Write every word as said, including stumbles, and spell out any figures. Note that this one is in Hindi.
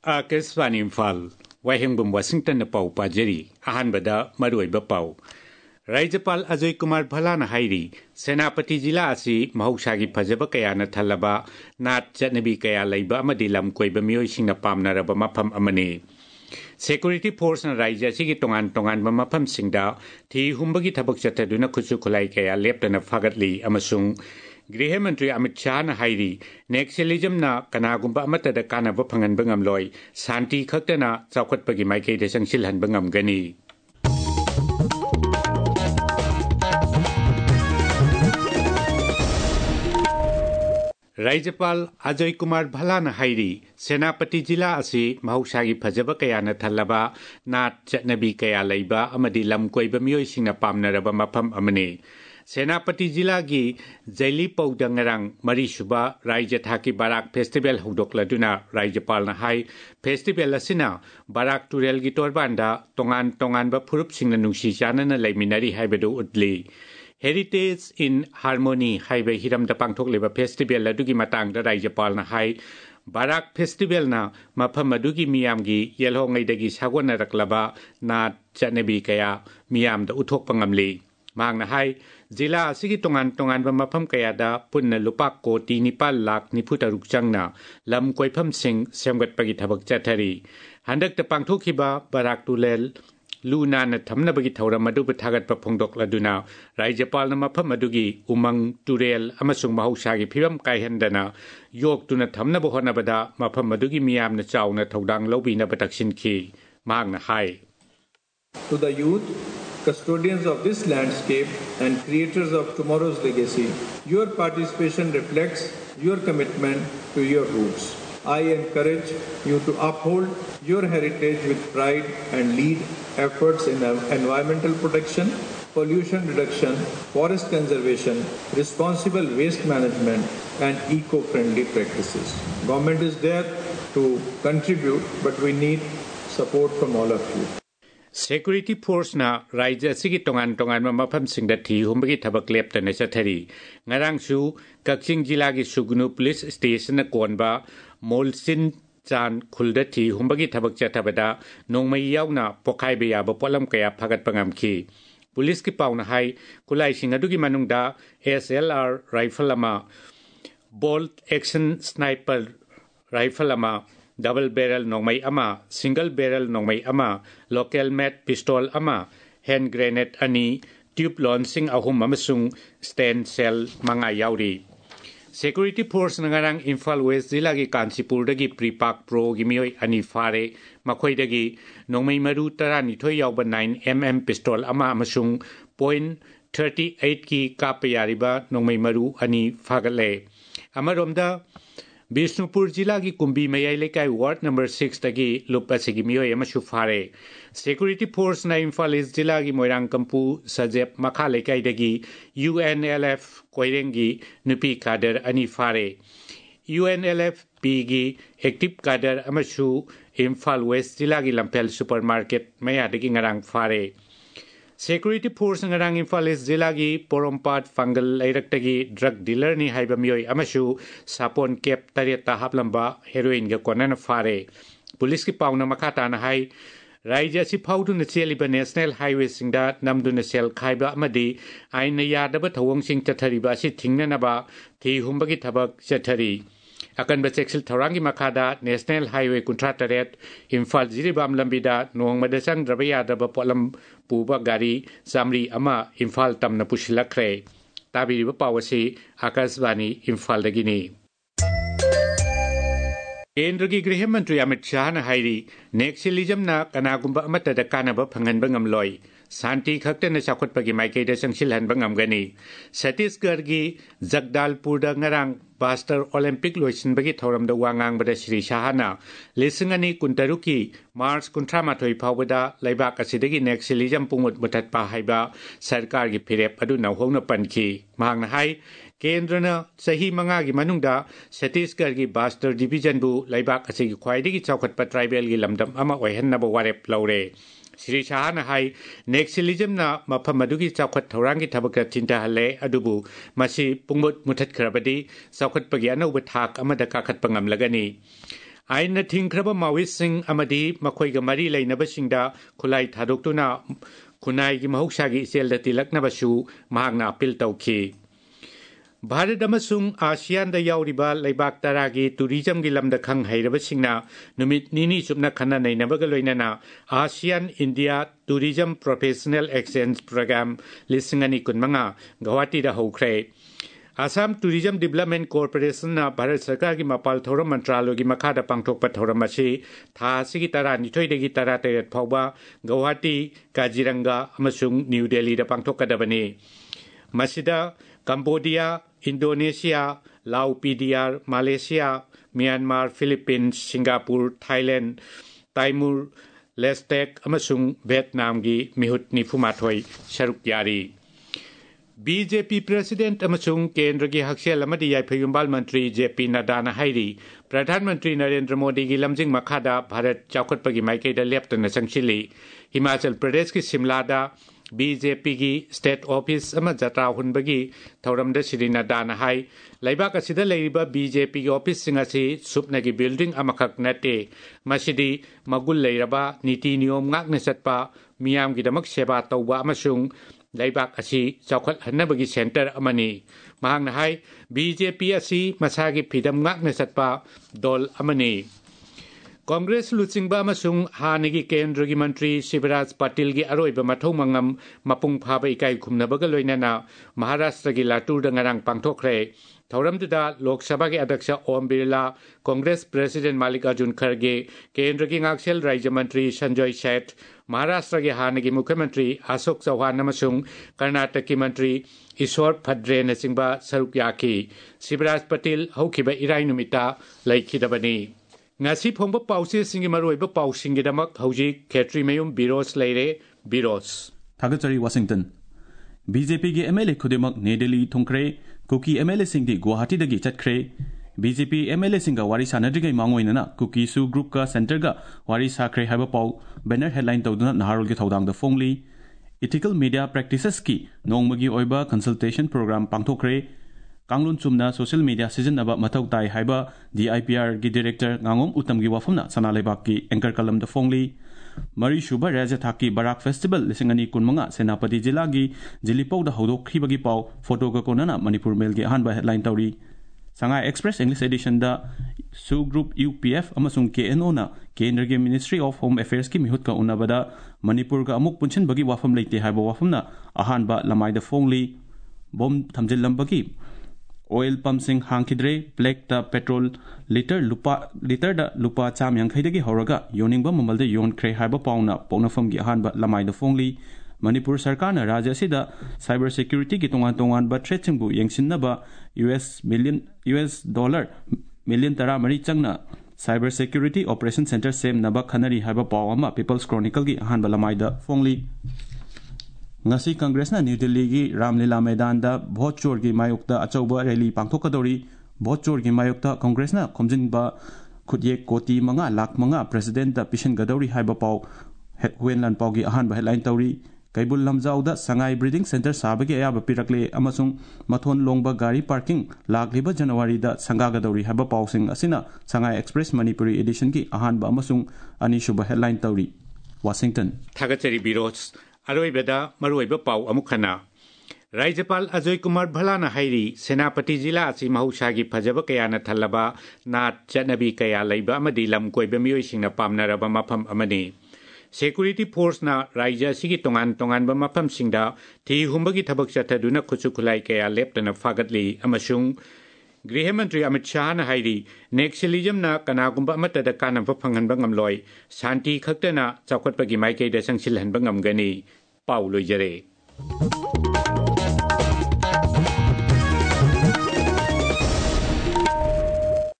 आकाशवाणी इम्फाल वाहिंगबम वाशिंगटन पाउ पाजरी अहानबदा मरुइबा पाउ राज्यपाल अजय कुमार भलाना हाइरी सेनापति जिला असि महौसागी फजबा कयाना थलबा नाट चटनबी कया लैबा अमदि लम कोइबा मियोइसिंगना पामनारबा मफम अमने सेक्यूरिटी फोर्स न राज्य असि तोंगान तोंगान मफम सिंगदा थी हुंबगी थबक चथदुना खुसु खुलाई कया लेप्तना फगतली अमसुंग गृह मंत्री अमित शाह न हाइरी नेक्सलिज्म न कनागुंबा अमतदा कानबा फंगनबा ngamloi शांति खक्तना चौखटपगी माइकेदे संसिलहनबा ngamgani राज्यपाल अजय कुमार भलाना हाइरी सेनापति जिला असि महौसागी फजबा कयाना थलबा नाट चटनबी कया लैबा अमदि लम कोइबा मियोइसिंगना पामनारबा मफम अमने सेनापति जिला की जैली पौदंगरंग मरीसुबा राज्य थाकी बाराक फेस्टिवल हौदोक्लदुना राज्यपाल हाई फेस्टिवल असिना बाराक टुरेल की तोरबांदा तोंगान तोंगानबा फुरुपसिंगना नुंसी चानना लैमिनारी हाइबदु उद्ली हेरिटेज इन हार्मोनी हाइबे हिरमदा पांथोकलेबा फेस्टिवल अदुगी मतांगदा राज्यपाल हाई बाराक फेस्टिवल ना मफम अदुगी मियामगी येलहोंगैदगी सागोनरकलबा नाट चटनबी कया मियामदा उथोकपा ngamli मांगना हाई जिला असिगी तोंगान तोंगानबा मफम कयादा पुन्ना लुपा कोटी निपाल लाख निफु तरुक चंगना लम कोइफम सिंग सेमगतपगी थबक चथरी हंदकता पांथोखिबा बाराक टुलेल लुनाना थमनबगी थौरम अदुबु थागतपा फोंदोक्लदुना राज्यपाल मफम अदुगी उमंग टुरेल अमसुंग महौसागी फिबम कायहंदना योक्तुना थमनबु होनबदा मफम अदुगी मियामना चाउना थौदांग लौबिनबा तक्सिनखी मांगना हाई To the youth, custodians of this landscape and creators of tomorrow's legacy, your participation reflects your commitment to your roots. I encourage you to uphold your heritage with pride and lead efforts in environmental protection, pollution reduction, forest conservation, responsible waste management, and eco-friendly practices. Government is there to contribute, but we need support from all of you. Security Force na राज्य असिगी तोंगान तोंगान मफम सिंगदा थी हुंबगी थबक लेप्तना चथरी ngarangsu kakching जिला की सुगनु पुलिस स्टेशन कोनबा मोलसिन चान खुलदा थी हुंबगी थबक चथबदा नोंमै यावना पोखाइबे याबा पोलम कया फगतपा ngamखी पुलिस की पाउना हाई कुलाइसिंग अदुगी मनुंगदा S L R राइफल अमा बोल्ट एक्शन स्नाइपर राइफल अमा डबल बैरल नोंमै अमा सिंगल बैरल नोंमै अमा लोकल मेट पिस्टल अमा हैंड ग्रेनेड अनि ट्यूब लॉन्चिंग अहुम अमसुंग स्टेन सेल मंगा याउरी सिक्योरिटी फोर्स नगारांग इम्फाल वेस्ट जिला की कांचीपुर दगी प्रीपाक प्रो की मियोय अनि फारे मखोइदगी नोंमै मरु तरानिथोय यावबा nine millimeter पिस्टल अमा अमसुंग point three eight की काप यारिबा नोंमै मरु अनि फागले अमरोमदा बिष्णुपुर जिला की कुंभी मयाई लेकाई वार्ड नंबर six तगी लुपा सिगी मियोय अमसु फारे सिक्योरिटी फोर्स ना इम्फाल ईस्ट जिला की मोइरांग कंपू सजेब मखा लेकाई दगी U N L F कोइरेंगी नुपी Kader अनि फारे U N L F P की एक्टिव कादर अमसु इम्फाल वेस्ट जिला की लंपेल सुपरमार्केट मया दगी ngarang फारे security force ngarang Imphal east जिला की पोरोमपाट फंगल लैरक्तगी ड्रग डीलर नि हाइबा मियोय अमसु सापोन केप तरेता हापलंबा हेरोइन ग कोनन फारे पुलिस की पाउना मखाताना हाई राज्य असि फाउदुना चेलिबा नेशनल हाईवे सिंगदा नमदुना सेल खाइबा अमदि आइन यादबा थवंगसिंग चथरिबा असि थिंगननबा थि हुंबगी थबक चथरी अकनबा चेक्सिल थौरांगी मखादा नेशनल हाईवे कुंथ्रातरेट इम्फाल जिरिबाम लंबिदा नोंगमदा चंद्रबा यादबा पोलम पुबा गाड़ी चामरी अमा इम्फाल तमना पुसिलखरे ताबिरिबा पावसी आकाशवाणी इम्फाल दगिनी केंद्र की गृह मंत्री अमित शाह न हाइरी नेक्सलिज्म ना कनागुंबा अमतदा कानबा फंगनबा ngamloi शांति खक्तन चाखोटपगी माइकेदे संसिलहनबा ngamgani छत्तीसगढ़ की जगदालपुर दा ngarang बास्टर ओलंपिक लोइसिनबगी थौरमदा वांगांगबदा श्री शाहना लिसिंगनी कुंतरुकी मार्च कुंथ्रामाथोय फावबदा लैबाक असिदगी नेक्सलिज्म पुंगुत मुथतपा हाइबा सरकार की फिरेप अदु नौहोंगना पनखी मांगना हाई केंद्रना सही मंगा की मनुंगदा छत्तीसगढ़ की बास्टर डिवीजन बु लैबाक असिगी ख्वाइदगी चौखटपा ट्राइबल की लमदम अमा ओइहन्नबा वारेप लौरे श्री शाहना हाई नेक्सलिज्म ना मफम अदुगी चौखट थौरांगी थबक चिंताहले अदुबु मसी पुंगुत मुथतखरबदी चौखटपगी अनौबा थाक अमदा काखतपा ngamlagani आइन थिंख्रब माओइस्टसिंग अमदी मखोइग मरी लेनबसिंगदा खुलाई थादोक्तुना खुनाइगी महौसागी इसेलदा तिलकनबसु महांगना अपील तौखी भारत अमसुंग आसियान दा याउरिबा लेबाक तरागी टूरिज्म गी लमदा खंग हैरबसिंगना नुमित निनी सुपना खन्ना नैनबगा लोइनना ASEAN India tourism professional exchange programme लिसिंगनी कुनमंगा गुवाहाटी दा हौख्रे Assam tourism development corporation Bharat सरकार की मपाल थौरम मंत्रालय की मखादा पांगथोकपा थौरम असी था असिगी तरा निथोइदगी तरा तेरत फाउबा गुवाहाटी काजीरंगा अमसुंग न्यू दिल्ली दा पांगथोकदबनी मसिदा Cambodia Indonesia Lao PDR Malaysia Myanmar Philippines Singapore Thailand Timor Leste अमसुंग वियतनाम की मिहुत निफुमाथोई सरुक यारी बीजेपी प्रेसिडेंट अमसुंग केंद्र की हकसेल अमदी याइफयुंबाल मंत्री जेपी नड्डा हाइरी प्रधानमंत्री नरेंद्र मोदी की लमजिंग मखादा भारत चौखटपगी माइकेदा लेप्तना संगसिली हिमाचल प्रदेश की शिमलादा बीजेपी की स्टेट ऑफिस अमा जत्रा हुनबगी थौरमदा श्री नड्डा हाई लेबाक असिदा लेरिबा बीजेपी की ऑफिस सिंग असि सुपनगी बिल्डिंग अमखक नटे मसिदी मगुल लेरबा नीति नियम ngakna चटपा मियामगिदमक सेवा तौबा अमसुंग लेबाक असी चौखट हन्नबगी सेंटर अमनी महांगना हाई बीजेपी असी मसागी फिदम ngakna चटपा दल अमनी कांग्रेस लुचिंगबा अमसुंग हानिगी केंद्र की मंत्री शिवराज पाटिल की अरोइबा मथौ मंगम मपुंग फाबा इकाई खुमनबगा लोइनना महाराष्ट्र की लातूर नगारंग पांगथोखरे थौरमदुदा लोकसभा के अध्यक्ष ओम बिरला कांग्रेस प्रेसिडेंट मल्लिकार्जुन खड़गे केंद्र की ngakchel राज्य मंत्री संजय सेठ महाराष्ट्र के हानिगी मुख्यमंत्री अशोक चौहान अमसुंग कर्नाटक की मंत्री ईश्वर फड्रे नचिंबा सरुक याखी शिवराज पाटिल हौखिबा इराई नुमिता लेखिदबनी ngasi phongba pause singi maroiba pausing gidamak hauji khetri mayum biros leire biros thagachari Washington BJP के एमएलए खुदेमक ने दिल्ली थुंखरे कुकी एमएलए सिंह दी गुवाहाटी दगी चटखरे बीजेपी एमएलए सिंह वारी सानद्रिगै मांगोइनना कुकी सु ग्रुप का सेंटर गा वारी साखरे हाइबा पाउ बैनर हेडलाइन तौदुना नहारोल के थौदांग द फोंगली इथिकल मीडिया प्रैक्टिसेस की नोंगमगी ओइबा कंसल्टेशन प्रोग्राम पांगथोखरे कांगलुन चुमना सोशल मीडिया सिजनबा मथौ ताई हाइबा डीआईपीआर की डायरेक्टर गांगोम उत्तम की वाफमना सना लेबाक की एंकर कलम द फोंगली मरी शुभ राज्य थाकी बराक फेस्टिवल लिसिंगनी कुनमंगा सेनापति जिला की जिलीपौद हौदोखिबगी पाउ फोटो का कोनना मणिपुर मेल की अहानबा हेडलाइन तौरी संगाई एक्सप्रेस इंग्लिश एडिशन दा सु ग्रुप यूपीएफ अमसुंग केएनओ ना केंद्र के मिनिस्ट्री ऑफ होम अफेयर्स की मिहुत का उन्नबदा मणिपुर का अमुक पुंछन बगी वाफम लेते हाइबा वाफमना अहानबा लमाइद फोंगली बोम थमजिलंबगी ऑयल पंप सिंह हांखिद्रे ब्लैक द पेट्रोल लीटर लुपा लीटर द लुपा चाम यांखैदगी हौरगा योनिंगबा ममल द योनख्रे हाइबा पाउना पौनफम की अहानबा लमाइद फोंगली मणिपुर सरकार ने राज्य असिदा साइबर सिक्योरिटी की तोंगान तोंगान बा थ्रेटसिंगबु यंगसिनबा US million US dollar million तरा मरी चंगना साइबर सिक्योरिटी ऑपरेशन सेंटर सेम नबा खनरी हाइबा पाउ अमा पीपल्स क्रॉनिकल की अहानबा लमाइद फोंगली ngasi कांग्रेस ना न्यू दिल्ली की रामलीला मैदान दा भोट चोर की मायोक्ता अचौबा रैली पांगथोकदौरी भोट चोर की मायोक्ता कांग्रेस ना खोमजिनबा खुदये कोटी मंगा लाख मंगा प्रेसिडेंट दा पिशन गदौरी हाइबा पाउ हुएनलान पाउ की अहान हेडलाइन तौरी कैबुल लमजाउदा संगाई ब्रीडिंग सेंटर साबगी अयाब पिरकले अमसुंग मथोन लोंगबा गाड़ी पार्किंग लाखलिबा जनवरी दा संगागदौरी हाइबा पाउसिंग असिना संगाई एक्सप्रेस मणिपुरी एडिशन की अहान अमसुंग अनिशुब हेडलाइन तौरी वाशिंगटन थागचरी बिरोज अरोइबदा मरोइबा पाउ अमुखना राज्यपाल अजय कुमार भलाना हाइरी सेनापति जिला असि महौसागी फजब कयाना थल्लबा नाट चनबी कया लैबा अमदी लम कोइबा मियोइसिंगना पामनरबा मफम अमनी सेक्यूरिटी फोर्स ना राज्य सिगी तोंगान तोंगान बा मफम सिंगदा थी हुंबगी थबक चथदुना खुचु खुलाई कया लेप्तना फागतली अमसुंग गृह मंत्री अमित शाह ना हाइरी नेक्सलिज्म ना कनागुंबा अमतदा कानब फंगनबा ngamloi शांति खक्तना चौखटपगी माइकेदा संगसिलहनबा ngamgani पाउ लोइजरे।